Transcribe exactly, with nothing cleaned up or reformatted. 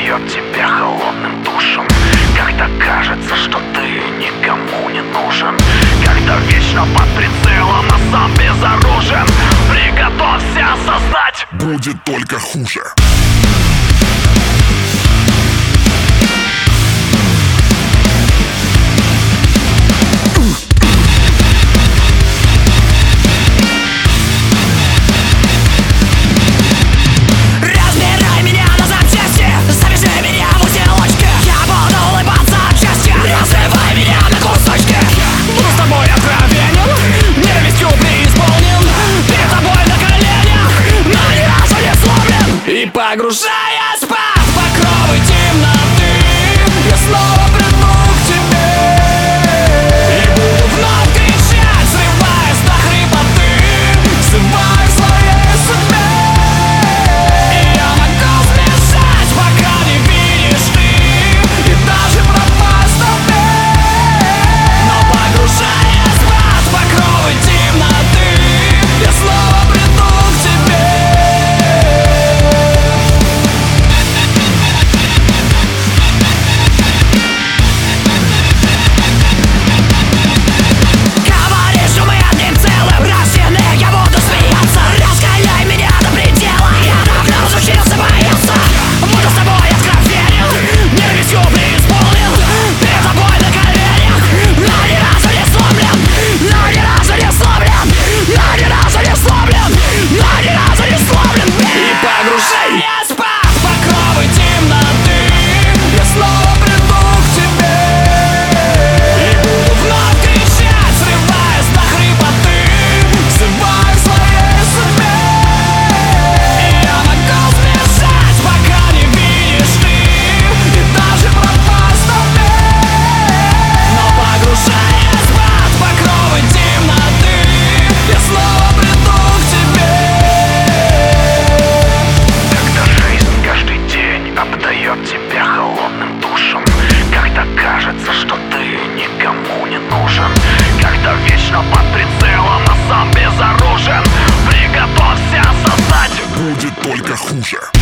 обдает тебя холодным душем, когда кажется, что ты никому не нужен, когда вечно под прицелом, а сам безоружен. Приготовься осознать, будет только хуже. Погружаясь под покровы темноты, я снова приду к тебе и буду вновь кричать, срываясь на хрипоты, взывая к своей судьбе. И я могу сбежать, пока не видишь ты, и даже пропасть в толпе. Но погружаясь под покровы темноты, я снова приду к тебе. тебя холодным душем, когда кажется, что ты никому не нужен, когда вечно под прицелом, а сам безоружен. Приготовься осознать, будет только хуже.